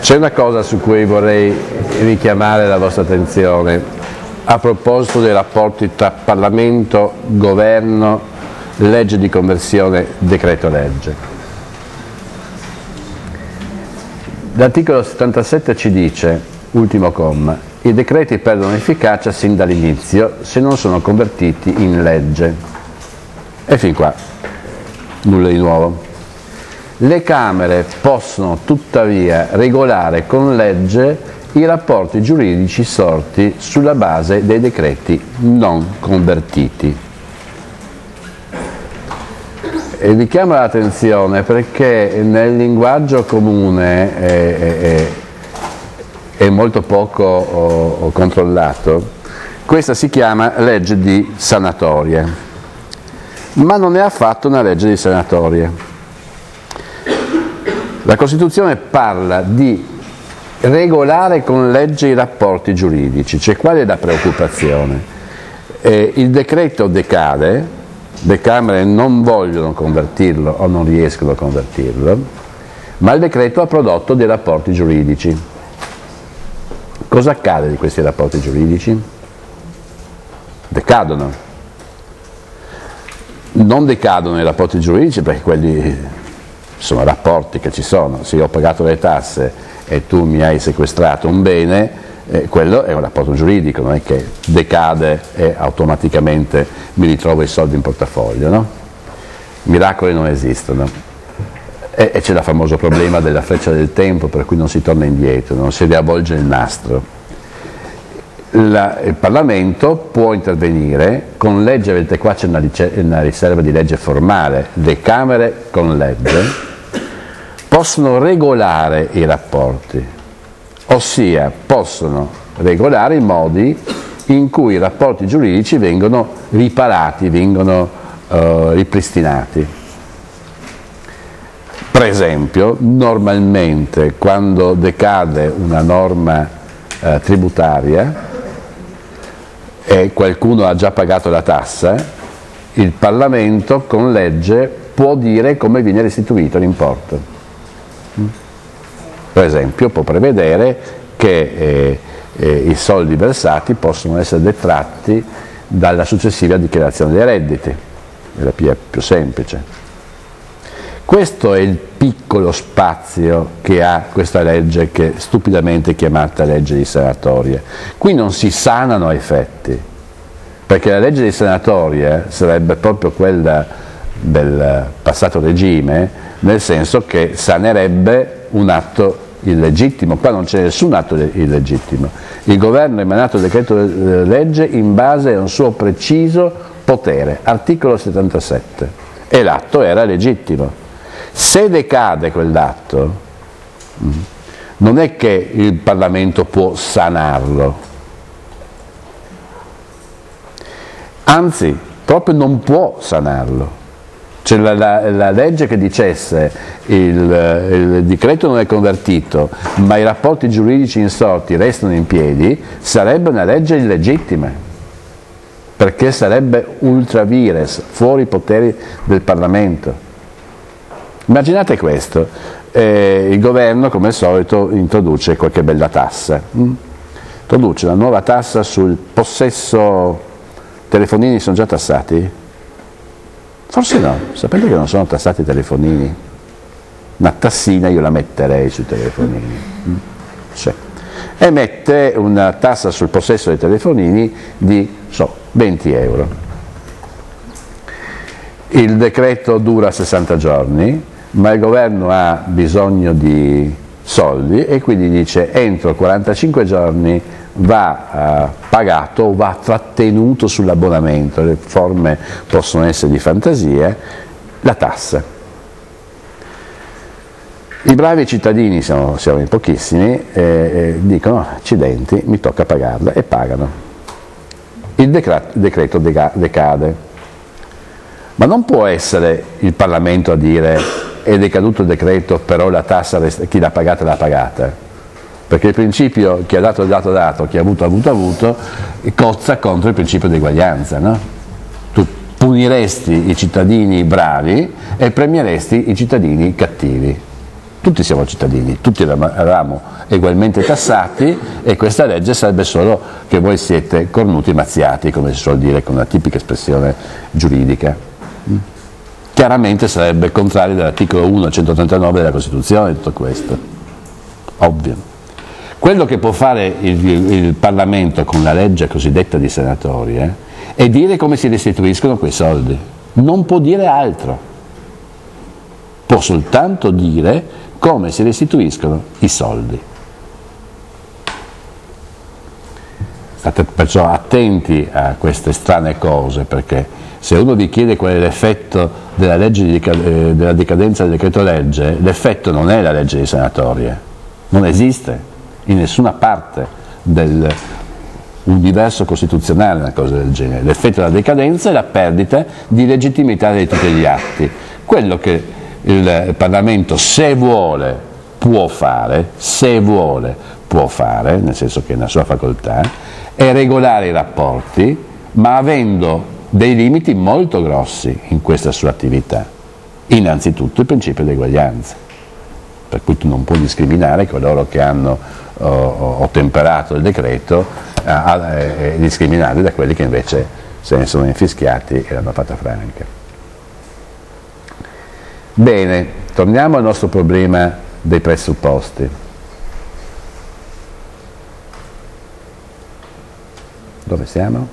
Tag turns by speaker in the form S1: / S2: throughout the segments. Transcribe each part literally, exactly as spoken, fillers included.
S1: C'è una cosa su cui vorrei richiamare la vostra attenzione a proposito dei rapporti tra Parlamento, Governo, legge di conversione, decreto legge. L'articolo settantasette ci dice, ultimo comma, i decreti perdono efficacia sin dall'inizio se non sono convertiti in legge. E fin qua, nulla di nuovo. Le Camere possono tuttavia regolare con legge i rapporti giuridici sorti sulla base dei decreti non convertiti. E vi chiamo l'attenzione perché nel linguaggio comune è, è, è molto poco oh, controllato. Questa si chiama legge di sanatoria, ma non è affatto una legge di sanatoria. La Costituzione parla di regolare con legge i rapporti giuridici, cioè qual è la preoccupazione? Eh, il decreto decade, le Camere non vogliono convertirlo o non riescono a convertirlo, ma il decreto ha prodotto dei rapporti giuridici. Cosa accade di questi rapporti giuridici? Decadono. Non decadono i rapporti giuridici perché quelli sono rapporti che ci sono. Se io ho pagato le tasse e tu mi hai sequestrato un bene, eh, quello è un rapporto giuridico, non è che decade e automaticamente mi ritrovo i soldi in portafoglio, no? Miracoli non esistono. E, e c'è il famoso problema della freccia del tempo, per cui non si torna indietro, non si riavvolge il nastro. La, il Parlamento può intervenire con legge, vedete qua c'è una, una riserva di legge formale, le Camere con legge possono regolare i rapporti, ossia possono regolare i modi in cui i rapporti giuridici vengono riparati, vengono uh, ripristinati. Per esempio, normalmente quando decade una norma uh, tributaria e qualcuno ha già pagato la tassa, il Parlamento con legge può dire come viene restituito l'importo. Per esempio può prevedere che eh, eh, i soldi versati possono essere detratti dalla successiva dichiarazione dei redditi, è la più, più semplice. Questo è il piccolo spazio che ha questa legge, che è stupidamente chiamata legge di sanatoria. Qui non si sanano effetti, perché la legge di sanatoria sarebbe proprio quella del passato regime, nel senso che sanerebbe un atto illegittimo. Qua non c'è nessun atto illegittimo. Il governo ha emanato il decreto legge in base a un suo preciso potere, articolo settantasette, e l'atto era legittimo. Se decade quell'atto, non è che il Parlamento può sanarlo, anzi, proprio non può sanarlo. Cioè la, la, la legge che dicesse il, il decreto non è convertito, ma i rapporti giuridici insorti restano in piedi, sarebbe una legge illegittima, perché sarebbe ultra vires, fuori i poteri del Parlamento. Immaginate questo, eh, il governo come al solito introduce qualche bella tassa, mm? introduce una nuova tassa sul possesso, telefonini sono già tassati? Forse no, sapete che non sono tassati i telefonini? Una tassina io la metterei sui telefonini, mm? sì. E mette una tassa sul possesso dei telefonini di, so, venti euro. Il decreto dura sessanta giorni, ma il governo ha bisogno di soldi e quindi dice entro quarantacinque giorni va uh, pagato o va trattenuto sull'abbonamento, le forme possono essere di fantasia, la tassa. I bravi cittadini, siamo, siamo in pochissimi, eh, eh, dicono accidenti, mi tocca pagarla, e pagano. Il decreto, decreto decade, ma non può essere il Parlamento a dire è decaduto il decreto, però la tassa chi l'ha pagata l'ha pagata, perché il principio chi ha dato ha dato dato, chi ha avuto ha avuto avuto, cozza contro il principio di eguaglianza, no? Tu puniresti i cittadini bravi e premieresti i cittadini cattivi. tutti siamo cittadini, tutti eravamo ugualmente tassati e questa legge sarebbe solo che voi siete cornuti mazziati, come si suol dire con una tipica espressione giuridica. Chiaramente sarebbe contrario dall'articolo uno al centotrentanove della Costituzione tutto questo, ovvio. Quello che può fare il, il Parlamento con la legge cosiddetta di sanatoria è dire come si restituiscono quei soldi, non può dire altro, può soltanto dire come si restituiscono i soldi. State perciò attenti a queste strane cose, perché se uno vi chiede qual è l'effetto della, legge di, eh, della decadenza del decreto legge, l'effetto non è la legge di sanatoria, non esiste in nessuna parte dell'universo costituzionale una cosa del genere. L'effetto della decadenza è la perdita di legittimità di tutti gli atti. Quello che il Parlamento, se vuole, può fare, se vuole, può fare, nel senso che è una sua facoltà, è regolare i rapporti, ma avendo dei limiti molto grossi in questa sua attività. Innanzitutto il principio di eguaglianza, per cui tu non puoi discriminare coloro che hanno oh, ottemperato il decreto e eh, discriminarli da quelli che invece se ne sono infischiati e l'hanno fatta franca. Bene, torniamo al nostro problema dei presupposti. Dove siamo?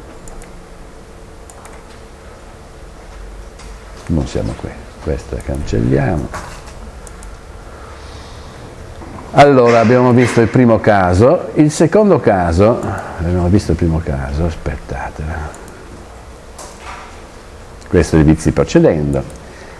S1: Non siamo qui, questa la cancelliamo. Allora, abbiamo visto il primo caso, il secondo caso, abbiamo visto il primo caso, aspettate, questo è il vizi procedendo.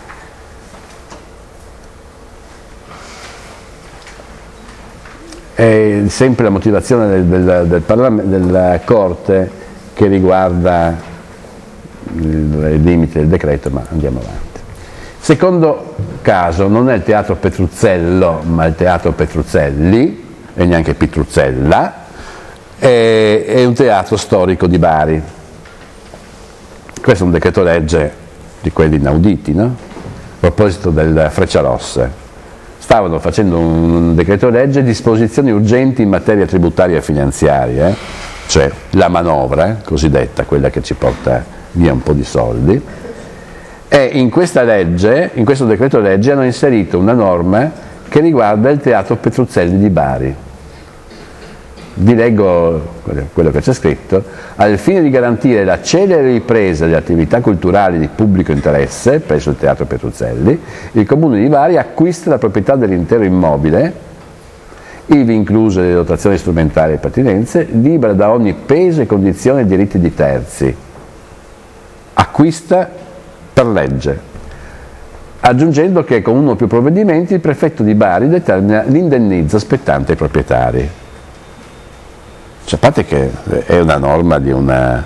S1: È sempre la motivazione del, del, del Parlamento, della Corte che riguarda il limite del decreto, ma andiamo avanti. Secondo caso non è il teatro Petruzzello, ma il teatro Petruzzelli, e neanche Pitruzzella, è, è un teatro storico di Bari. Questo è un decreto legge di quelli inauditi, no? A proposito del Frecciarossa. Stavano facendo un decreto legge, disposizioni urgenti in materia tributaria e finanziaria, eh? Cioè la manovra eh, cosiddetta, quella che ci porta via un po' di soldi, e in questa legge, in questo decreto legge hanno inserito una norma che riguarda il teatro Petruzzelli di Bari. Vi leggo quello che c'è scritto: al fine di garantire la celere ripresa delle attività culturali di pubblico interesse presso il teatro Petruzzelli, il Comune di Bari acquista la proprietà dell'intero immobile, ivi incluse le dotazioni strumentali e pertinenze, libera da ogni peso e condizione e diritti di terzi. Acquista per legge, aggiungendo che con uno o più provvedimenti il prefetto di Bari determina l'indennizzo spettante ai proprietari. Sapete che è una norma di una...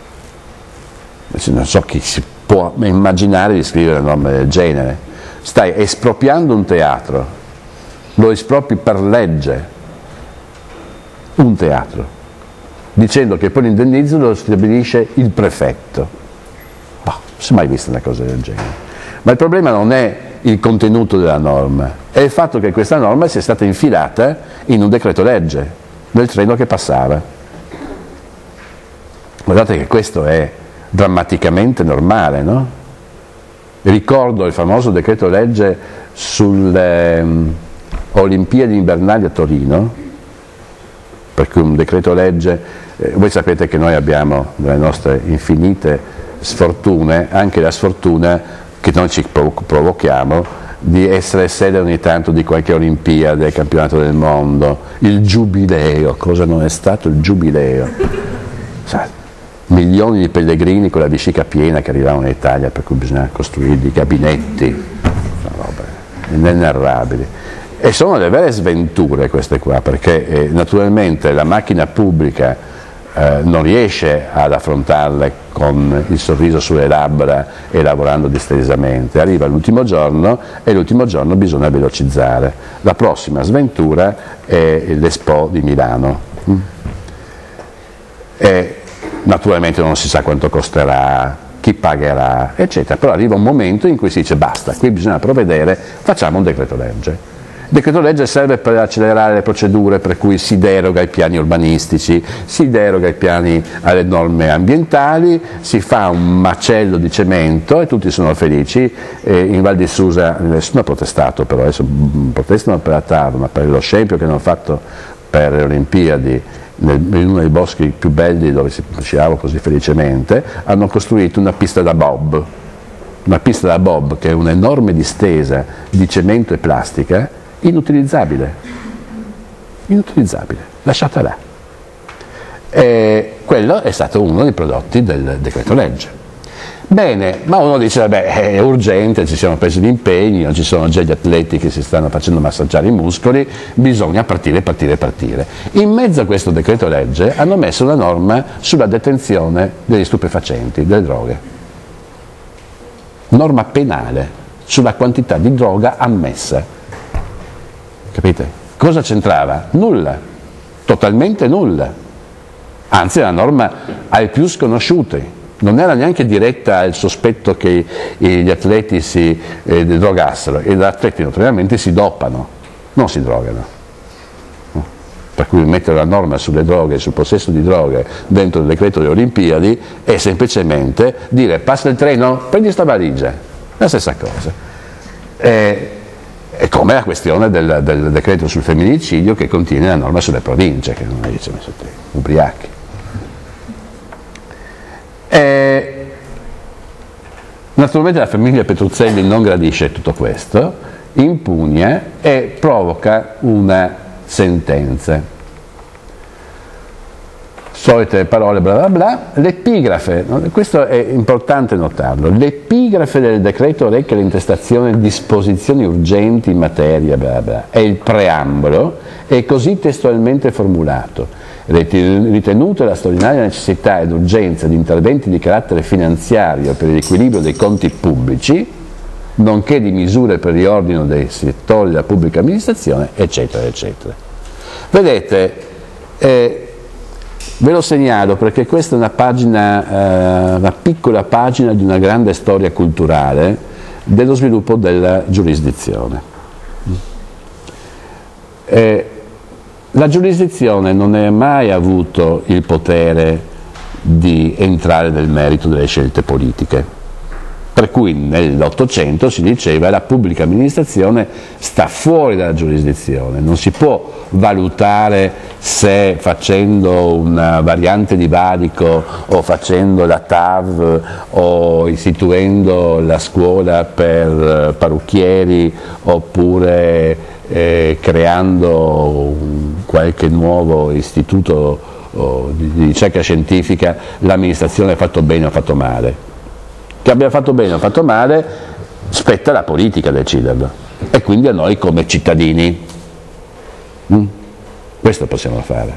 S1: non so chi si può immaginare di scrivere una norma del genere. Stai espropriando un teatro, lo espropri per legge, un teatro, dicendo che poi l'indennizzo lo stabilisce il prefetto. Boh, non si è mai vista una cosa del genere. Ma il problema non è il contenuto della norma, è il fatto che questa norma sia stata infilata in un decreto legge del treno che passava. Guardate che questo è drammaticamente normale, no? Ricordo il famoso decreto legge sulle um, Olimpiadi invernali a Torino, per cui un decreto legge, eh, voi sapete che noi abbiamo nelle nostre infinite sfortune anche la sfortuna che noi ci provochiamo di essere sede ogni tanto di qualche Olimpiade, del campionato del mondo, il giubileo. Cosa non è stato il giubileo? Sai, milioni di pellegrini con la vescica piena che arrivavano in Italia, per cui bisogna costruire dei gabinetti, robe inenarrabili. E sono delle vere sventure queste qua, perché eh, naturalmente la macchina pubblica eh, non riesce ad affrontarle con il sorriso sulle labbra e lavorando distesamente. Arriva l'ultimo giorno e l'ultimo giorno bisogna velocizzare. La prossima sventura è l'Expo di Milano. E naturalmente non si sa quanto costerà, chi pagherà, eccetera. Però arriva un momento in cui si dice basta, qui bisogna provvedere, facciamo un decreto legge. Il decreto legge serve per accelerare le procedure, per cui si deroga ai piani urbanistici, si deroga ai piani, alle norme ambientali, si fa un macello di cemento e tutti sono felici. E in Val di Susa nessuno ha protestato, però adesso protestano per la T A V, ma per lo scempio che hanno fatto per le Olimpiadi nel, in uno dei boschi più belli dove si sciava così felicemente, hanno costruito una pista da bob, una pista da bob che è un'enorme distesa di cemento e plastica, inutilizzabile, inutilizzabile, lasciata là. E quello è stato uno dei prodotti del decreto legge. Bene, ma uno dice, vabbè, è urgente, ci siamo presi gli impegni, non ci sono già gli atleti che si stanno facendo massaggiare i muscoli, bisogna partire, partire, partire. In mezzo a questo decreto legge hanno messo una norma sulla detenzione degli stupefacenti, delle droghe. Norma penale sulla quantità di droga ammessa. Capite? Cosa c'entrava? Nulla, totalmente nulla. Anzi, la norma ai più sconosciuti, non era neanche diretta al sospetto che gli atleti si eh, drogassero, e gli atleti naturalmente si dopano, non si drogano. No? Per cui mettere la norma sulle droghe, sul possesso di droghe dentro il decreto delle Olimpiadi è semplicemente dire passa il treno, prendi sta valigia, la stessa cosa. Eh, È come la questione del, del decreto sul femminicidio che contiene la norma sulle province, che non dice messo te, ubriachi. E, naturalmente la famiglia Petruzzelli non gradisce tutto questo, impugna e provoca una sentenza. Solite parole bla bla bla, l'epigrafe, questo è importante notarlo, l'epigrafe del decreto reca l'intestazione di disposizioni urgenti in materia bla bla, è il preambolo, è così testualmente formulato: ritenuta la straordinaria necessità ed urgenza di interventi di carattere finanziario per l'equilibrio dei conti pubblici, nonché di misure per il riordino dei settori della pubblica amministrazione, eccetera, eccetera. Vedete, eh, ve lo segnalo perché questa è una pagina, eh, una piccola pagina di una grande storia culturale dello sviluppo della giurisdizione. Eh, la giurisdizione non ha mai avuto il potere di entrare nel merito delle scelte politiche. Per cui nell'Ottocento si diceva che la pubblica amministrazione sta fuori dalla giurisdizione, non si può valutare se facendo una variante di valico o facendo la T A V o istituendo la scuola per parrucchieri oppure eh, creando un, qualche nuovo istituto oh, di, di ricerca scientifica, l'amministrazione ha fatto bene o ha fatto male. Che abbia fatto bene o fatto male, spetta alla politica deciderlo, e quindi a noi come cittadini. Mm? Questo possiamo fare.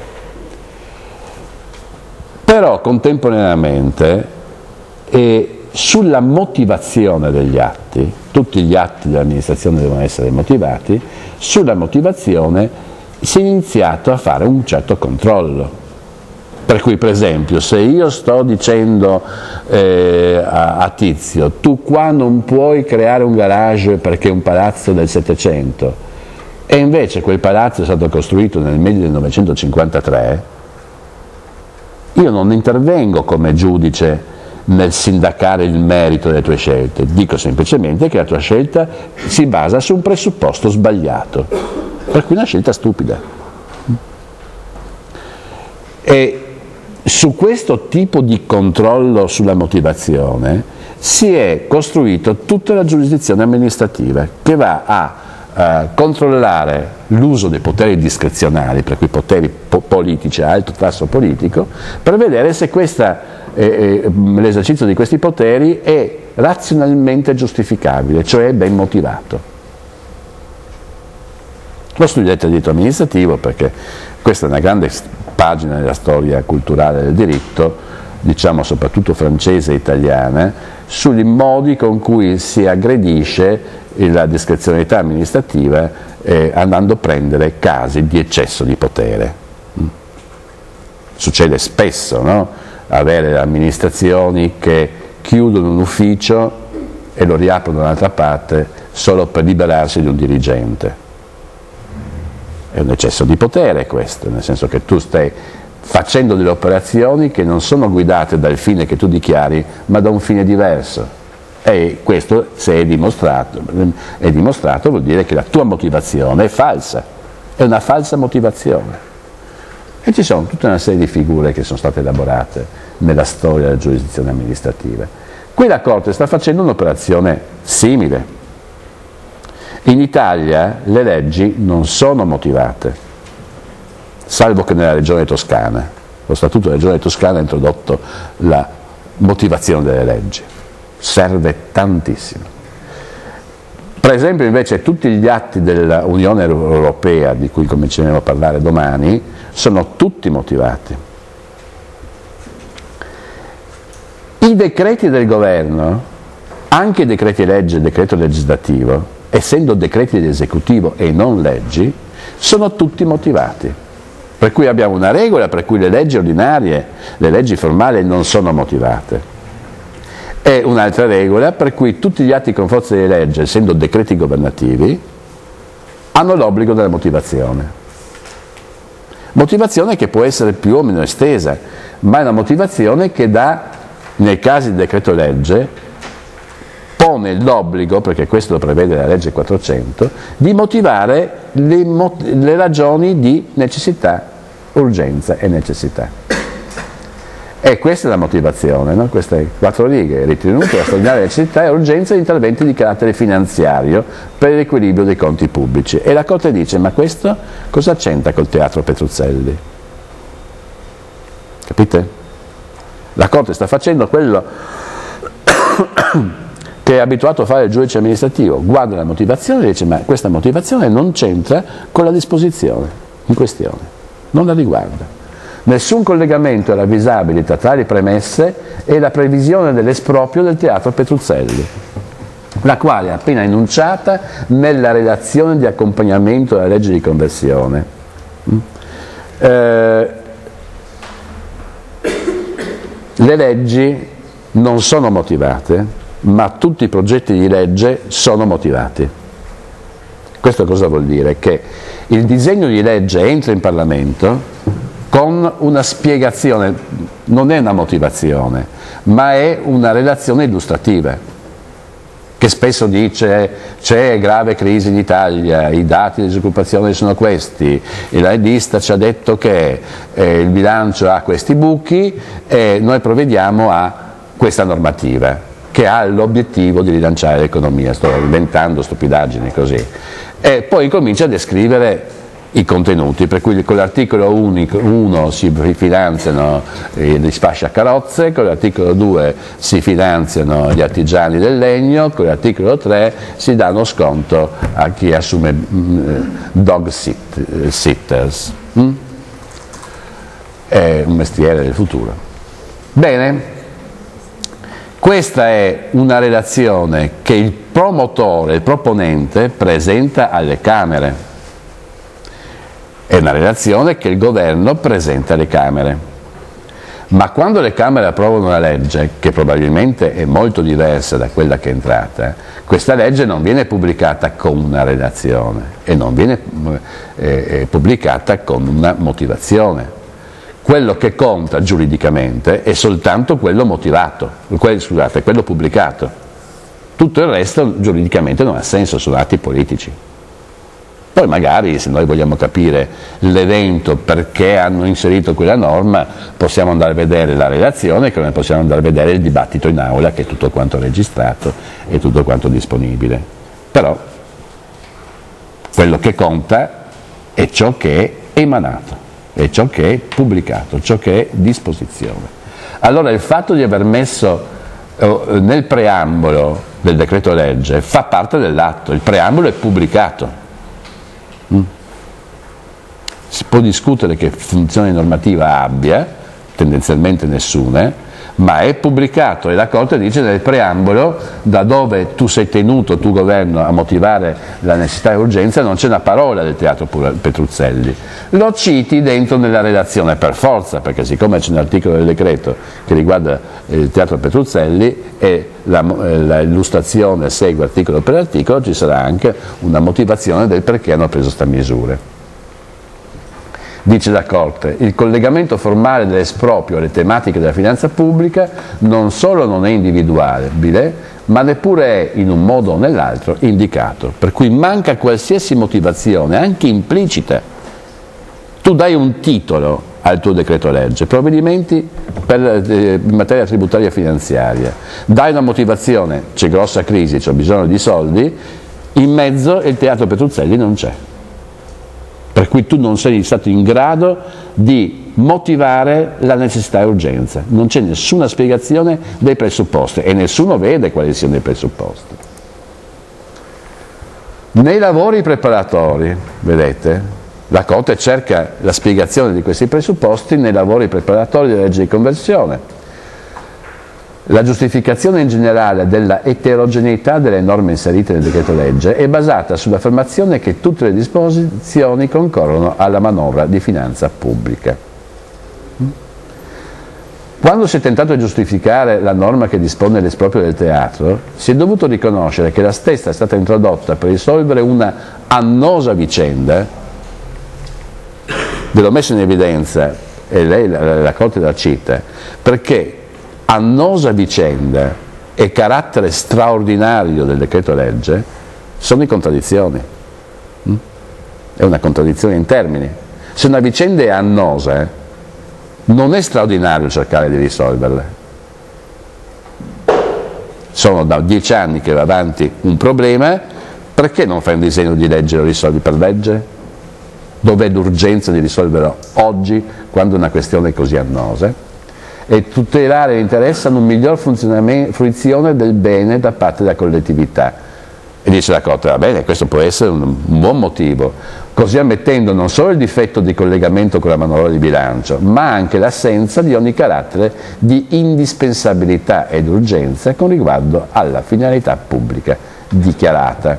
S1: Però contemporaneamente, e sulla motivazione degli atti, tutti gli atti dell'amministrazione devono essere motivati, sulla motivazione si è iniziato a fare un certo controllo. Per cui, per esempio, se io sto dicendo eh, a, a Tizio, tu qua non puoi creare un garage perché è un palazzo del Settecento, e invece quel palazzo è stato costruito nel millenovecentocinquantatré, io non intervengo come giudice nel sindacare il merito delle tue scelte, dico semplicemente che la tua scelta si basa su un presupposto sbagliato, per cui una scelta stupida. E su questo tipo di controllo sulla motivazione si è costruito tutta la giurisdizione amministrativa, che va a eh, controllare l'uso dei poteri discrezionali, per cui poteri po- politici a alto tasso politico, per vedere se questa, eh, eh, l'esercizio di questi poteri è razionalmente giustificabile, cioè ben motivato. Lo studiate il diritto amministrativo perché questa è una grande pagina della storia culturale del diritto, diciamo soprattutto francese e italiana, sui modi con cui si aggredisce la discrezionalità amministrativa eh, andando a prendere casi di eccesso di potere. Succede spesso, no? Avere amministrazioni che chiudono un ufficio e lo riaprono da un'altra parte solo per liberarsi di un dirigente. È un eccesso di potere questo, nel senso che tu stai facendo delle operazioni che non sono guidate dal fine che tu dichiari, ma da un fine diverso. E questo, se è dimostrato, è dimostrato, vuol dire che la tua motivazione è falsa, è una falsa motivazione. E ci sono tutta una serie di figure che sono state elaborate nella storia della giurisdizione amministrativa. Qui la Corte sta facendo un'operazione simile. In Italia le leggi non sono motivate, salvo che nella regione toscana. Lo Statuto della regione toscana ha introdotto la motivazione delle leggi. Serve tantissimo. Per esempio invece tutti gli atti dell'Unione Europea, di cui cominceremo a parlare domani, sono tutti motivati. I decreti del governo, anche i decreti legge e il decreto legislativo, essendo decreti dell'esecutivo e non leggi, sono tutti motivati. Per cui abbiamo una regola per cui le leggi ordinarie, le leggi formali non sono motivate. E un'altra regola per cui tutti gli atti con forza di legge, essendo decreti governativi, hanno l'obbligo della motivazione. Motivazione che può essere più o meno estesa, ma è una motivazione che dà, nei casi di decreto legge, pone l'obbligo, perché questo lo prevede la legge quattrocento, di motivare le, le ragioni di necessità, urgenza e necessità. E questa è la motivazione, no? Queste quattro righe: ritenuto la straordinaria necessità e urgenza di interventi di carattere finanziario per l'equilibrio dei conti pubblici. E la Corte dice: ma questo cosa c'entra col teatro Petruzzelli? Capite? La Corte sta facendo quello che è abituato a fare il giudice amministrativo, guarda la motivazione e dice: ma questa motivazione non c'entra con la disposizione in questione, non la riguarda. Nessun collegamento è ravvisabile tra tali premesse e la previsione dell'esproprio del teatro Petruzzelli, la quale è appena enunciata nella relazione di accompagnamento alla legge di conversione. Eh, le leggi non sono motivate, ma tutti i progetti di legge sono motivati. Questo cosa vuol dire? Che il disegno di legge entra in Parlamento con una spiegazione, non è una motivazione, ma è una relazione illustrativa, che spesso dice: c'è grave crisi in Italia, i dati di disoccupazione sono questi, e la lista ci ha detto che eh, il bilancio ha questi buchi e noi provvediamo a questa normativa, che ha l'obiettivo di rilanciare l'economia. Sto inventando stupidaggini così. E poi comincia a descrivere i contenuti, per cui con l'articolo uno si finanziano gli sfasciacarrozze, con l'articolo due si finanziano gli artigiani del legno, con l'articolo tre si dà uno sconto a chi assume dog sit, sitters. Mm? È un mestiere del futuro. Bene, questa è una relazione che il promotore, il proponente, presenta alle Camere. È una relazione che il governo presenta alle Camere. Ma quando le Camere approvano una legge, che probabilmente è molto diversa da quella che è entrata, questa legge non viene pubblicata con una relazione e non viene eh, pubblicata con una motivazione. Quello che conta giuridicamente è soltanto quello motivato, quel, scusate, quello pubblicato. Tutto il resto giuridicamente non ha senso, sono atti politici. Poi magari, se noi vogliamo capire l'evento, perché hanno inserito quella norma, possiamo andare a vedere la relazione, come possiamo andare a vedere il dibattito in aula, che è tutto quanto registrato e tutto quanto disponibile. Però quello che conta è ciò che è emanato, è ciò che è pubblicato, ciò che è disposizione. Allora il fatto di aver messo eh, nel preambolo del decreto legge fa parte dell'atto, il preambolo è pubblicato. Si può discutere che funzione normativa abbia, tendenzialmente nessuna, ma è pubblicato e la Corte dice nel preambolo, da dove tu sei tenuto, tu governo, a motivare la necessità e urgenza, non c'è una parola del teatro Petruzzelli. Lo citi dentro nella relazione per forza, perché siccome c'è un articolo del decreto che riguarda il teatro Petruzzelli e l'illustrazione segue articolo per articolo, ci sarà anche una motivazione del perché hanno preso queste misure. Dice la Corte, il collegamento formale dell'esproprio alle tematiche della finanza pubblica non solo non è individuabile, ma neppure è in un modo o nell'altro indicato, per cui manca qualsiasi motivazione, anche implicita. Tu dai un titolo al tuo decreto legge, provvedimenti per, eh, in materia tributaria e finanziaria, dai una motivazione, c'è grossa crisi, c'ho bisogno di soldi, in mezzo il Teatro Petruzzelli non c'è, per cui tu non sei stato in grado di motivare la necessità e urgenza, non c'è nessuna spiegazione dei presupposti e nessuno vede quali siano i presupposti. Nei lavori preparatori, vedete, la Corte cerca la spiegazione di questi presupposti nei lavori preparatori della legge di conversione. La giustificazione in generale della eterogeneità delle norme inserite nel decreto legge è basata sull'affermazione che tutte le disposizioni concorrono alla manovra di finanza pubblica. Quando si è tentato di giustificare la norma che dispone l'esproprio del teatro, si è dovuto riconoscere che la stessa è stata introdotta per risolvere una annosa vicenda. Ve l'ho messo in evidenza, e lei, la, la Corte la cita, perché annosa vicenda e carattere straordinario del decreto legge sono in contraddizioni. È una contraddizione in termini. Se una vicenda è annosa, non è straordinario cercare di risolverla. Sono da dieci anni che va avanti un problema, perché non fai un disegno di legge e lo risolvi per legge? Dov'è l'urgenza di risolverlo oggi, quando è una questione così annosa? E tutelare l'interesse ad un miglior fruizione del bene da parte della collettività. E dice la Corte, va bene, questo può essere un, un buon motivo, così ammettendo non solo il difetto di collegamento con la manovra di bilancio, ma anche l'assenza di ogni carattere di indispensabilità ed urgenza con riguardo alla finalità pubblica dichiarata.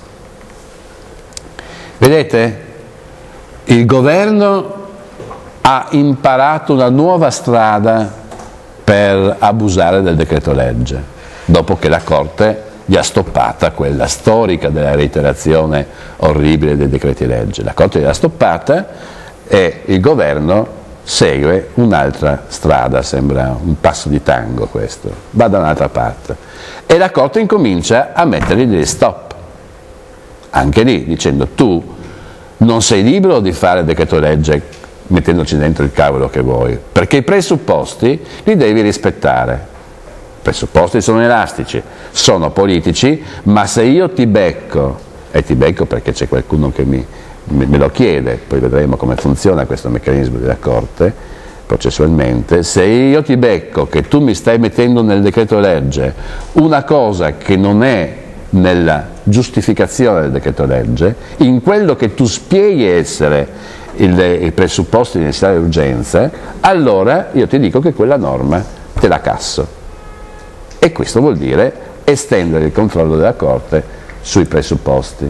S1: Vedete? Il governo ha imparato una nuova strada per abusare del decreto legge, dopo che la Corte gli ha stoppata quella storica della reiterazione orribile dei decreti legge. La Corte gliel'ha stoppata e il governo segue un'altra strada, sembra un passo di tango questo, va da un'altra parte. E la Corte incomincia a mettergli degli stop, anche lì, dicendo tu non sei libero di fare il decreto legge mettendoci dentro il cavolo che vuoi, perché i presupposti li devi rispettare. I presupposti sono elastici, sono politici, ma se io ti becco, e ti becco perché c'è qualcuno che mi, me lo chiede, poi vedremo come funziona questo meccanismo della Corte processualmente, se io ti becco che tu mi stai mettendo nel decreto legge una cosa che non è nella giustificazione del decreto legge, in quello che tu spieghi essere il, i presupposti di necessità e urgenza, allora io ti dico che quella norma te la casso. E questo vuol dire estendere il controllo della Corte sui presupposti.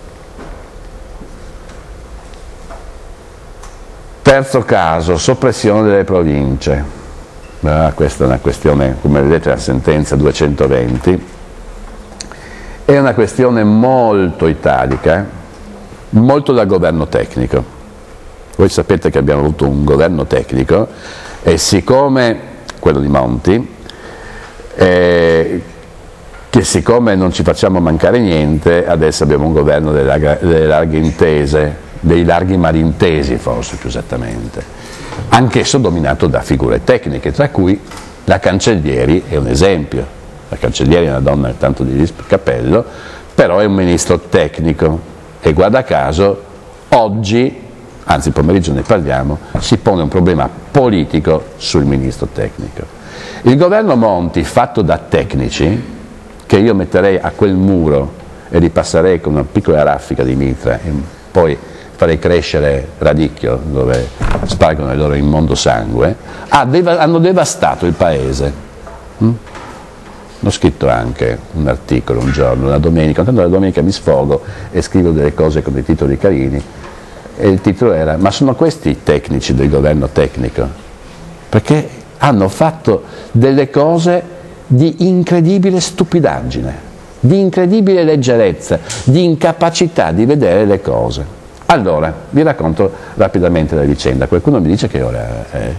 S1: Terzo caso, soppressione delle province. Ah, questa è una questione, come vedete la sentenza duecentoventi, è una questione molto italica, molto da governo tecnico. Voi sapete che abbiamo avuto un governo tecnico e siccome, quello di Monti, eh, che siccome non ci facciamo mancare niente, adesso abbiamo un governo delle larghe, delle larghe intese, dei larghi malintesi forse più esattamente, anch'esso dominato da figure tecniche, tra cui la Cancellieri è un esempio. La Cancellieri è una donna tanto di cappello, però è un ministro tecnico e guarda caso oggi, anzi pomeriggio ne parliamo, si pone un problema politico sul ministro tecnico. Il governo Monti, fatto da tecnici, che io metterei a quel muro e ripasserei con una piccola raffica di mitra e poi farei crescere radicchio dove spargono il loro immondo sangue, ha deva- hanno devastato il paese. Hm? Ho scritto anche un articolo un giorno, una domenica, tanto la domenica mi sfogo e scrivo delle cose con dei titoli carini, e il titolo era "Ma sono questi i tecnici del governo tecnico?" Perché hanno fatto delle cose di incredibile stupidaggine, di incredibile leggerezza, di incapacità di vedere le cose. Allora, vi racconto rapidamente la vicenda. Qualcuno mi dice che ora è?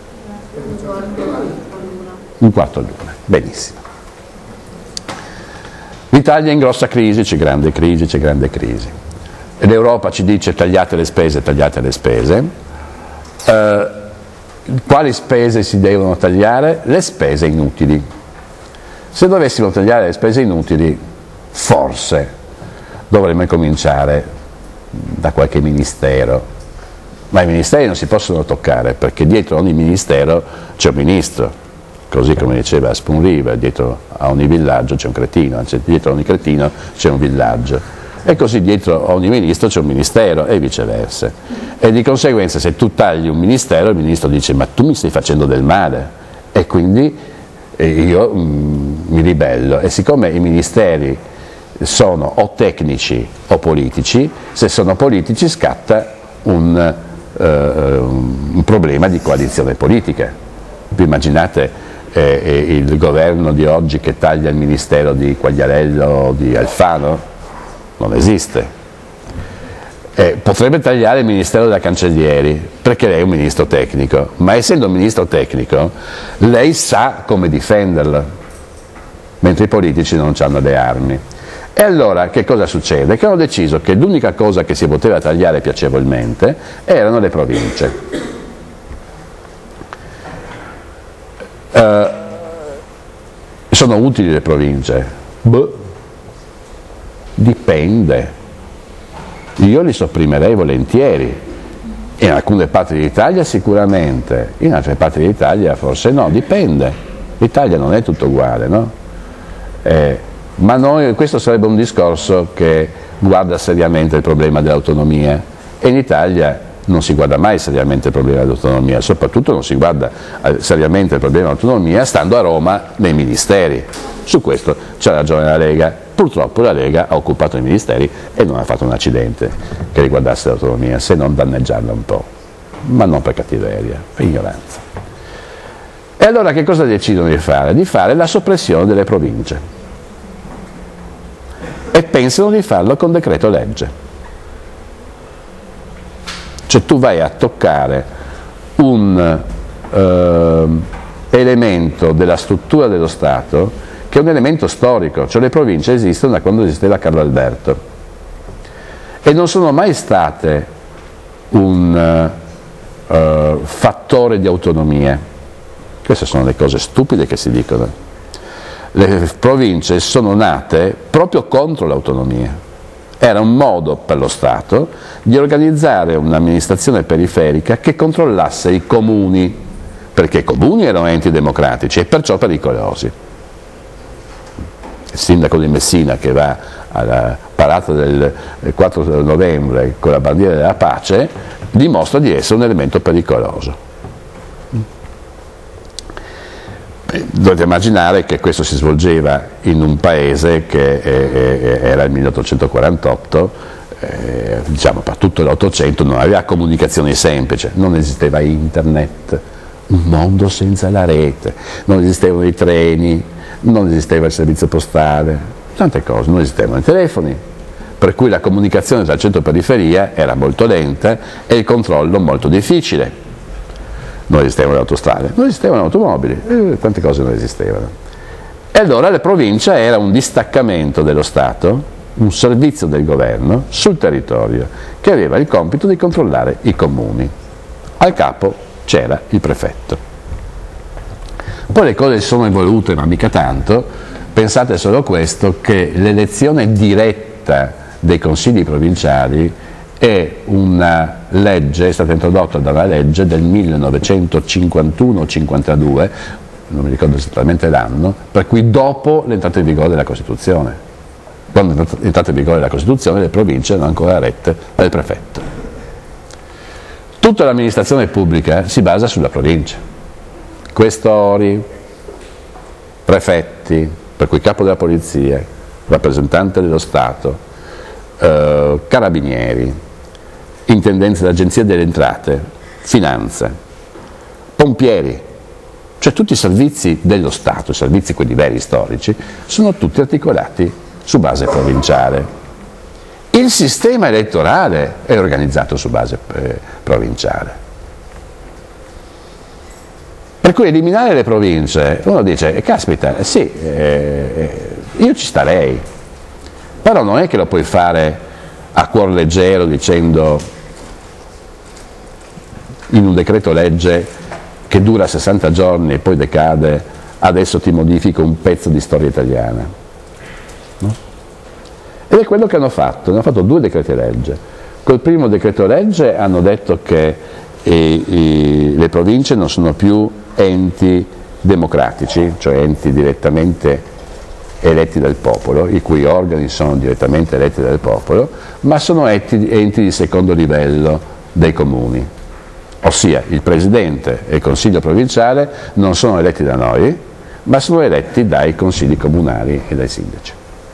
S1: Un quarto all'una. Benissimo. L'Italia è in grossa crisi, c'è grande crisi, c'è grande crisi. L'Europa ci dice tagliate le spese, tagliate le spese. Eh, quali spese si devono tagliare? Le spese inutili. Se dovessimo tagliare le spese inutili, forse dovremmo cominciare da qualche ministero, ma i ministeri non si possono toccare perché dietro ogni ministero c'è un ministro, così come diceva Spoon River, dietro a ogni villaggio c'è un cretino, anzi dietro a ogni cretino c'è un villaggio, e così dietro a ogni ministro c'è un ministero e viceversa, e di conseguenza se tu tagli un ministero il ministro dice ma tu mi stai facendo del male, e quindi io mm, mi ribello, e siccome i ministeri sono o tecnici o politici, se sono politici scatta un, uh, un problema di coalizione politica. Vi immaginate eh, il governo di oggi che taglia il ministero di Quagliarello o di Alfano? Non esiste. Eh, potrebbe tagliare il ministero della Cancellieri perché lei è un ministro tecnico, ma essendo un ministro tecnico lei sa come difenderlo, mentre i politici non hanno le armi. E allora che cosa succede? Che hanno deciso che l'unica cosa che si poteva tagliare piacevolmente erano le province. Uh, sono utili le province? Beh, dipende. Io li sopprimerei volentieri. In alcune parti d'Italia sicuramente, in altre parti d'Italia forse no, dipende. L'Italia non è tutto uguale, no? Eh, Ma noi, questo sarebbe un discorso che guarda seriamente il problema dell'autonomia, e in Italia non si guarda mai seriamente il problema dell'autonomia, soprattutto non si guarda seriamente il problema dell'autonomia stando a Roma nei ministeri. Su questo c'ha ragione la Lega, purtroppo la Lega ha occupato i ministeri e non ha fatto un accidente che riguardasse l'autonomia, se non danneggiarla un po', ma non per cattiveria, per ignoranza. E allora che cosa decidono di fare? Di fare la soppressione delle province. E pensano di farlo con decreto legge. Cioè tu vai a toccare un eh, elemento della struttura dello Stato che è un elemento storico, cioè le province esistono da quando esisteva Carlo Alberto e non sono mai state un eh, fattore di autonomia. Queste sono le cose stupide che si dicono. Le province sono nate proprio contro l'autonomia. Era un modo per lo Stato di organizzare un'amministrazione periferica che controllasse i comuni, perché i comuni erano enti democratici e perciò pericolosi. Il sindaco di Messina che va alla parata del quattro novembre con la bandiera della pace dimostra di essere un elemento pericoloso. Dovete immaginare che questo si svolgeva in un paese che era il milleottocentoquarantotto, eh, diciamo per tutto l'Ottocento non aveva comunicazioni semplici, non esisteva internet, un mondo senza la rete, non esistevano i treni, non esisteva il servizio postale, tante cose, non esistevano i telefoni, per cui la comunicazione tra centro e periferia era molto lenta e il controllo molto difficile. Non esistevano le autostrade, non esistevano automobili, eh, tante cose non esistevano. E allora la provincia era un distaccamento dello Stato, un servizio del governo sul territorio, che aveva il compito di controllare i comuni. Al capo c'era il prefetto. Poi le cose si sono evolute, ma mica tanto. Pensate solo a questo, che l'elezione diretta dei consigli provinciali è una legge, è stata introdotta da una legge del millenovecentocinquantuno cinquantadue, non mi ricordo esattamente l'anno, per cui dopo l'entrata in vigore della Costituzione. Quando è entrata in vigore la Costituzione le province erano ancora rette dal prefetto. Tutta l'amministrazione pubblica si basa sulla provincia. Questori, prefetti, per cui capo della polizia, rappresentante dello Stato, eh, carabinieri, intendenza dell'Agenzia delle Entrate, finanza, pompieri, cioè tutti i servizi dello Stato, i servizi quelli veri storici, sono tutti articolati su base provinciale. Il sistema elettorale è organizzato su base eh, provinciale. Per cui eliminare le province, uno dice, eh, caspita, sì, eh, io ci starei, però non è che lo puoi fare a cuor leggero dicendo in un decreto legge che dura sessanta giorni e poi decade, adesso ti modifico un pezzo di storia italiana. No? Ed è quello che hanno fatto, hanno fatto due decreti legge. Col primo decreto legge hanno detto che eh, eh, le province non sono più enti democratici, cioè enti direttamente eletti dal popolo, i cui organi sono direttamente eletti dal popolo, ma sono enti, enti di secondo livello dei comuni, ossia il presidente e il consiglio provinciale non sono eletti da noi, ma sono eletti dai consigli comunali e dai sindaci.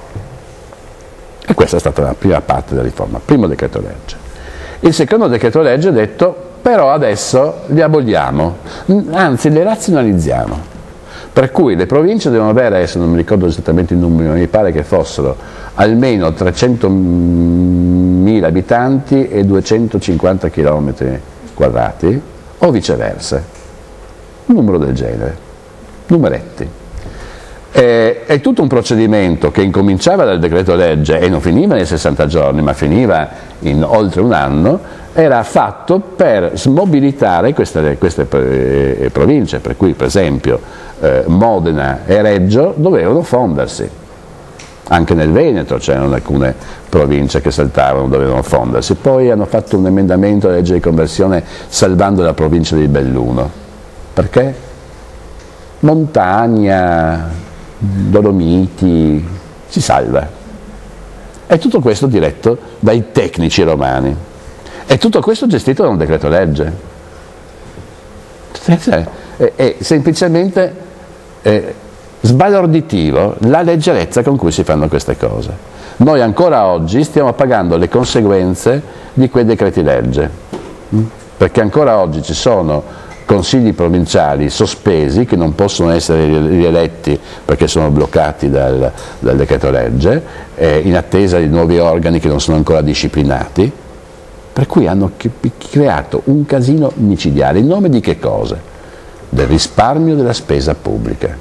S1: E questa è stata la prima parte della riforma, primo decreto legge. Il secondo decreto legge ha detto però adesso li aboliamo, anzi le razionalizziamo, per cui le province devono avere, adesso non mi ricordo esattamente il numero, mi pare che fossero almeno trecentomila abitanti e duecentocinquanta chilometri quadrati o viceversa, un numero del genere, numeretti. E, è tutto un procedimento che incominciava dal decreto legge e non finiva nei sessanta giorni ma finiva in oltre un anno, era fatto per smobilitare queste, queste province, per cui per esempio eh, Modena e Reggio dovevano fondersi, anche nel Veneto c'erano alcune province che saltavano, dovevano fondersi, poi hanno fatto un emendamento alla legge di conversione salvando la provincia di Belluno, perché? Montagna, Dolomiti, si salva. E tutto questo diretto dai tecnici romani. E tutto questo gestito da un decreto legge. È, è semplicemente è sbalorditivo la leggerezza con cui si fanno queste cose. Noi ancora oggi stiamo pagando le conseguenze di quei decreti legge, perché ancora oggi ci sono consigli provinciali sospesi che non possono essere rieletti perché sono bloccati dal, dal decreto legge, eh, in attesa di nuovi organi che non sono ancora disciplinati, per cui hanno creato un casino micidiale. In nome di che cosa? Del risparmio della spesa pubblica.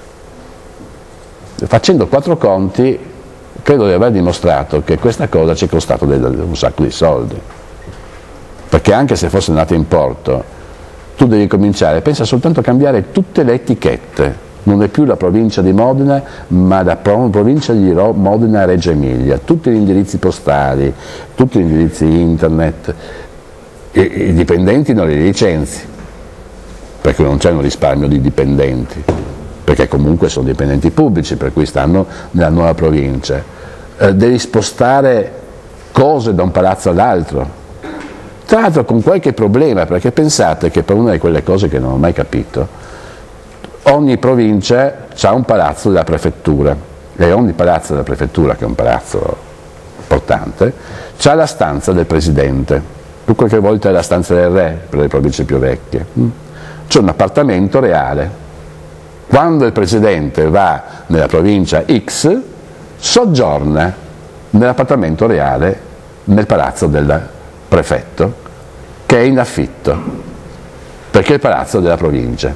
S1: Facendo quattro conti, credo di aver dimostrato che questa cosa ci è costato un sacco di soldi, perché anche se fosse andata in porto, tu devi cominciare, pensa soltanto a cambiare tutte le etichette, non è più la provincia di Modena, ma la provincia di Modena Reggio Emilia, tutti gli indirizzi postali, tutti gli indirizzi internet, e i dipendenti non li licenzi, perché non c'è un risparmio di dipendenti, perché comunque sono dipendenti pubblici, per cui stanno nella nuova provincia. Eh, devi spostare cose da un palazzo all'altro, tra l'altro con qualche problema, perché pensate che per una di quelle cose che non ho mai capito, ogni provincia ha un palazzo della prefettura e ogni palazzo della prefettura, che è un palazzo importante, ha la stanza del presidente, più qualche volta è la stanza del re per le province più vecchie. C'è un appartamento reale. Quando il presidente va nella provincia X, soggiorna nell'appartamento reale nel palazzo del prefetto, che è in affitto, perché è il palazzo della provincia.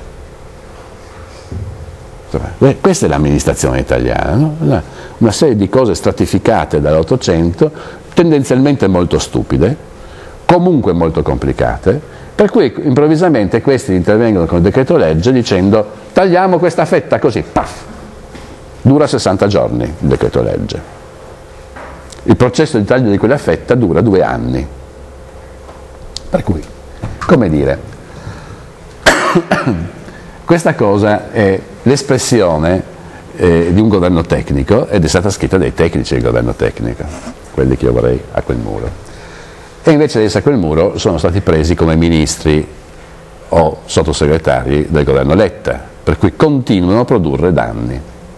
S1: Questa è l'amministrazione italiana, no? una, una serie di cose stratificate dall'Ottocento, tendenzialmente molto stupide, comunque molto complicate, per cui improvvisamente questi intervengono con il decreto legge dicendo tagliamo questa fetta così, paf, dura sessanta giorni il decreto legge. Il processo di taglio di quella fetta dura due anni. Per cui, come dire, questa cosa è l'espressione eh, di un governo tecnico ed è stata scritta dai tecnici del governo tecnico, quelli che io vorrei a quel muro. E invece di essere a quel muro sono stati presi come ministri o sottosegretari del governo Letta, per cui continuano a produrre danni.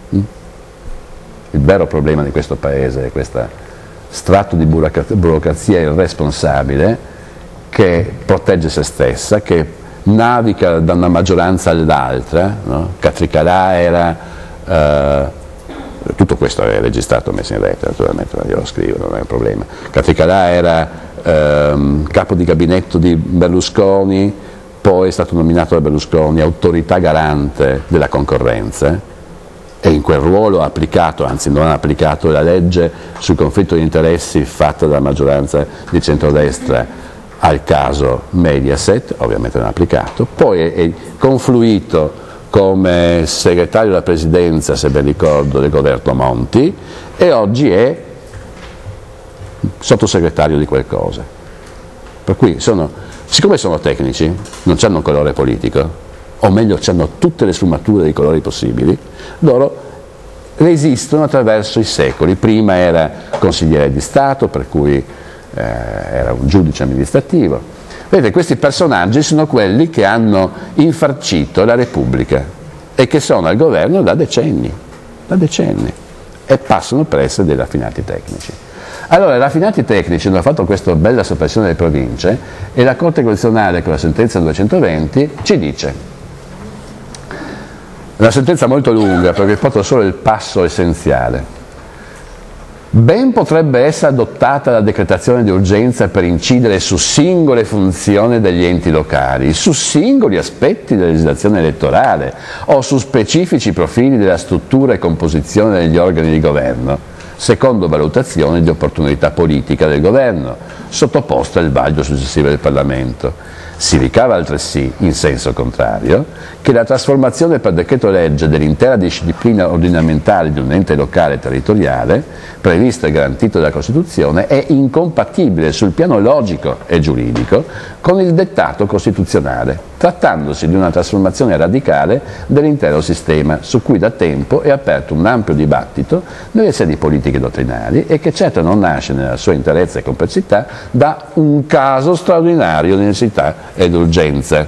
S1: Il vero problema di questo paese è questo strato di burocrazia irresponsabile che protegge se stessa, che naviga da una maggioranza all'altra, no? Catricalà era eh, Tutto questo è registrato e messo in rete, naturalmente, io lo scrivo, non è un problema. Catricalà era ehm, capo di gabinetto di Berlusconi, poi è stato nominato da Berlusconi autorità garante della concorrenza e in quel ruolo ha applicato, anzi non ha applicato la legge sul conflitto di interessi fatta dalla maggioranza di centrodestra al caso Mediaset, ovviamente non ha applicato, poi è, è confluito come segretario della presidenza, se ben ricordo, del governo Monti, e oggi è sottosegretario di qualcosa. Per cui sono, siccome sono tecnici, non hanno un colore politico, o meglio hanno tutte le sfumature dei colori possibili, loro resistono attraverso i secoli. Prima era consigliere di Stato, per cui eh, era un giudice amministrativo. Vedete, questi personaggi sono quelli che hanno infarcito la Repubblica e che sono al governo da decenni, da decenni, e passano per essere dei raffinati tecnici. Allora, i raffinati tecnici hanno fatto questa bella soppressione delle province e la Corte Costituzionale, con la sentenza duecentoventi, ci dice, una sentenza molto lunga perché porta solo il passo essenziale: ben potrebbe essere adottata la decretazione di urgenza per incidere su singole funzioni degli enti locali, su singoli aspetti della legislazione elettorale o su specifici profili della struttura e composizione degli organi di governo, secondo valutazioni di opportunità politica del governo, sottoposta al vaglio successivo del Parlamento. Si ricava altresì, in senso contrario, che la trasformazione per decreto legge dell'intera disciplina ordinamentale di un ente locale territoriale, prevista e garantita dalla Costituzione, è incompatibile sul piano logico e giuridico con il dettato costituzionale, trattandosi di una trasformazione radicale dell'intero sistema, su cui da tempo è aperto un ampio dibattito nelle sedi politiche dottrinali e che certo non nasce nella sua interezza e complessità da un caso straordinario di necessità ed urgenza.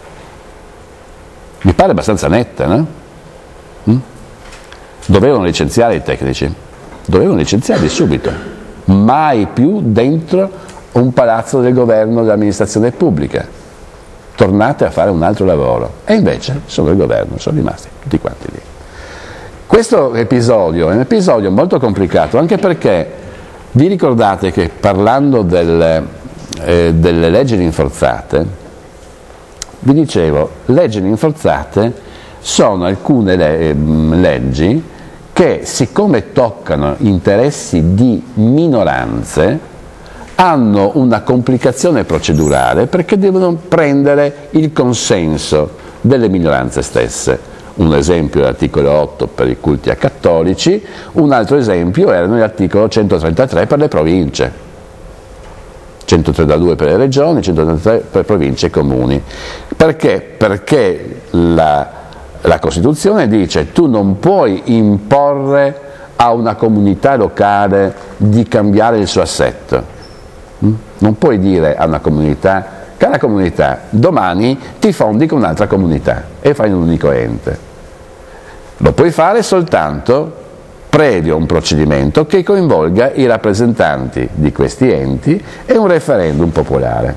S1: Mi pare abbastanza netta, no? Mm? Dovevano licenziare i tecnici, dovevano licenziarli subito, mai più dentro un palazzo del governo dell'amministrazione pubblica, tornate a fare un altro lavoro, e invece sono il governo, sono rimasti tutti quanti lì. Questo episodio è un episodio molto complicato, anche perché vi ricordate che parlando del, eh, delle leggi rinforzate, vi dicevo, leggi rinforzate sono alcune le, leggi che, siccome toccano interessi di minoranze, hanno una complicazione procedurale perché devono prendere il consenso delle minoranze stesse. Un esempio è l'articolo otto per i culti a cattolici, un altro esempio erano l'articolo centotrentatré per le province, centotrentadue per le regioni, centotrentatré per province e comuni. Perché? Perché la, la Costituzione dice tu non puoi imporre a una comunità locale di cambiare il suo assetto. Non puoi dire a una comunità, cara comunità, domani ti fondi con un'altra comunità e fai un unico ente. Lo puoi fare soltanto previo un procedimento che coinvolga i rappresentanti di questi enti e un referendum popolare.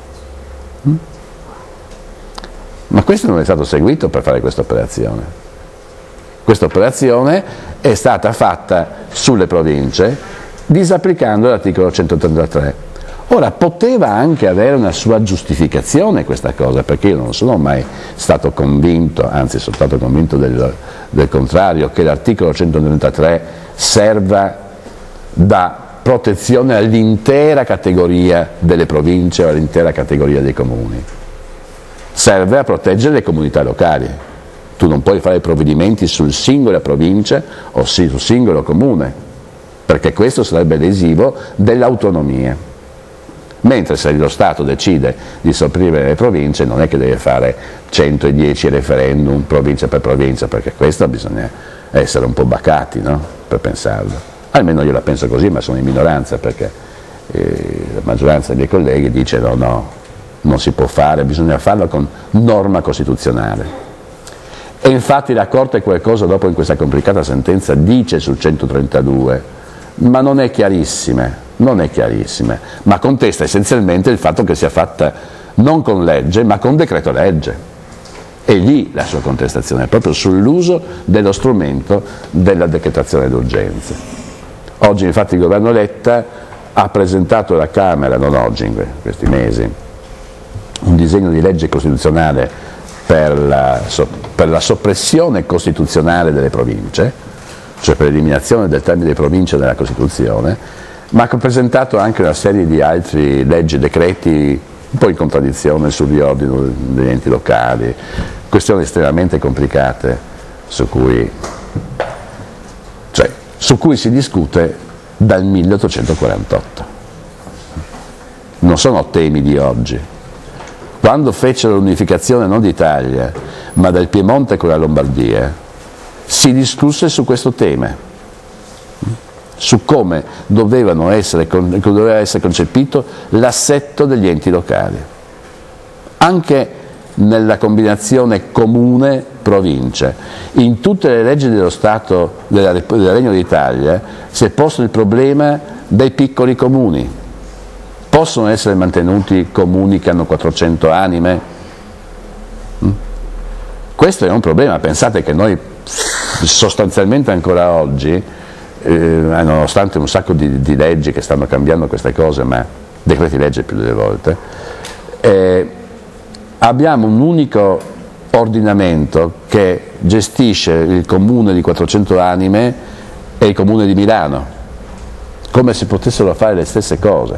S1: Ma questo non è stato seguito per fare questa operazione. Questa operazione è stata fatta sulle province disapplicando l'articolo centotrentatré. Ora, poteva anche avere una sua giustificazione questa cosa, perché io non sono mai stato convinto, anzi sono stato convinto del, del contrario, che l'articolo centotrentatré serva da protezione all'intera categoria delle province o all'intera categoria dei comuni. Serve a proteggere le comunità locali. Tu non puoi fare provvedimenti sul singole provincia o sul singolo comune, perché questo sarebbe lesivo dell'autonomia. Mentre se lo Stato decide di sopprimere le province non è che deve fare centodieci referendum provincia per provincia, perché questo bisogna essere un po' bacati, no? Per pensarlo. Almeno io la penso così, ma sono in minoranza, perché eh, la maggioranza dei miei colleghi dice no, no, non si può fare, bisogna farlo con norma costituzionale. E infatti la Corte qualcosa dopo in questa complicata sentenza dice sul centotrentadue, ma non è chiarissima. Non è chiarissima, ma contesta essenzialmente il fatto che sia fatta non con legge, ma con decreto legge. È lì la sua contestazione, proprio sull'uso dello strumento della decretazione d'urgenza. Oggi infatti il governo Letta ha presentato alla Camera, non oggi, in questi mesi, un disegno di legge costituzionale per la, per la soppressione costituzionale delle province, cioè per l'eliminazione del termine di provincia nella Costituzione, ma ha presentato anche una serie di altri leggi, decreti un po' in contraddizione sul riordino degli enti locali, questioni estremamente complicate su cui, cioè, su cui si discute dal milleottocentoquarantotto. Non sono temi di oggi. Quando fecero l'unificazione non d'Italia, ma del Piemonte con la Lombardia, si discusse su questo tema, su come dovevano essere, doveva essere concepito l'assetto degli enti locali. Anche nella combinazione comune-provincia. In tutte le leggi dello Stato della, del Regno d'Italia si è posto il problema dei piccoli comuni. Possono essere mantenuti comuni che hanno quattrocento anime? Questo è un problema. Pensate che noi sostanzialmente ancora oggi, eh, nonostante un sacco di, di leggi che stanno cambiando queste cose, ma decreti legge più delle volte, eh, abbiamo un unico ordinamento che gestisce il comune di quattrocento anime e il comune di Milano, come se potessero fare le stesse cose.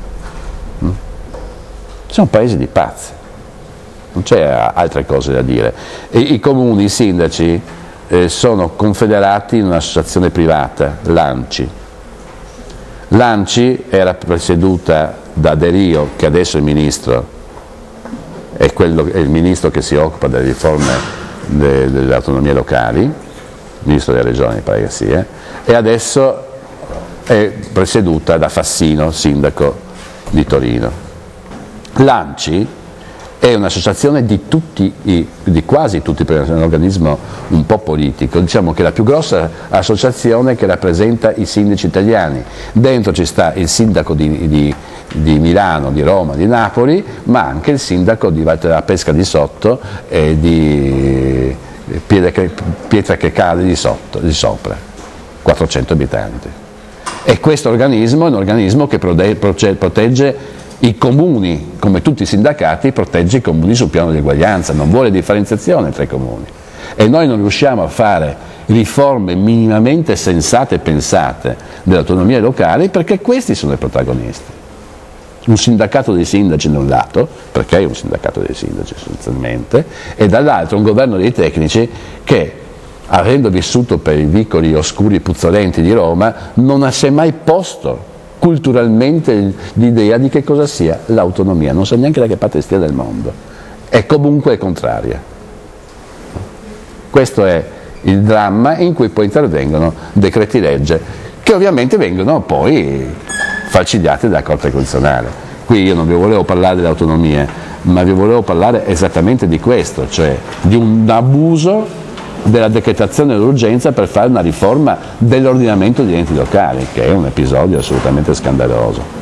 S1: Sono paesi di pazzi, non c'è altre cose da dire. E i comuni, i sindaci, eh, sono confederati in un'associazione privata, l'ANCI. L'ANCI era presieduta da De Rio, che adesso è ministro, è, quello, è il ministro che si occupa delle riforme de, delle autonomie locali, ministro delle regioni mi pare che sia, e adesso è presieduta da Fassino, sindaco di Torino. L'ANCI è un'associazione di tutti, i, di quasi tutti, perché è un organismo un po' politico, diciamo che è la più grossa associazione che rappresenta i sindaci italiani. Dentro ci sta il sindaco di, di, di Milano, di Roma, di Napoli, ma anche il sindaco di Valle della Pesca di sotto e di Pietra che cade di, sotto, di sopra, quattrocento abitanti. E questo organismo è un organismo che protegge i comuni, come tutti i sindacati, protegge i comuni sul piano di eguaglianza, non vuole differenziazione tra i comuni. E noi non riusciamo a fare riforme minimamente sensate e pensate delle autonomie locali perché questi sono i protagonisti. Un sindacato dei sindaci da un lato, perché è un sindacato dei sindaci sostanzialmente, e dall'altro un governo dei tecnici che, avendo vissuto per i vicoli oscuri puzzolenti di Roma, non si è mai posto culturalmente l'idea di che cosa sia l'autonomia, non sa neanche da che parte stia del mondo, è comunque contraria. Questo è il dramma in cui poi intervengono decreti legge che ovviamente vengono poi falcidiati dalla Corte Costituzionale. Qui io non vi volevo parlare delle autonomie, ma vi volevo parlare esattamente di questo, cioè di un abuso della decretazione d'urgenza per fare una riforma dell'ordinamento degli enti locali, che è un episodio assolutamente scandaloso.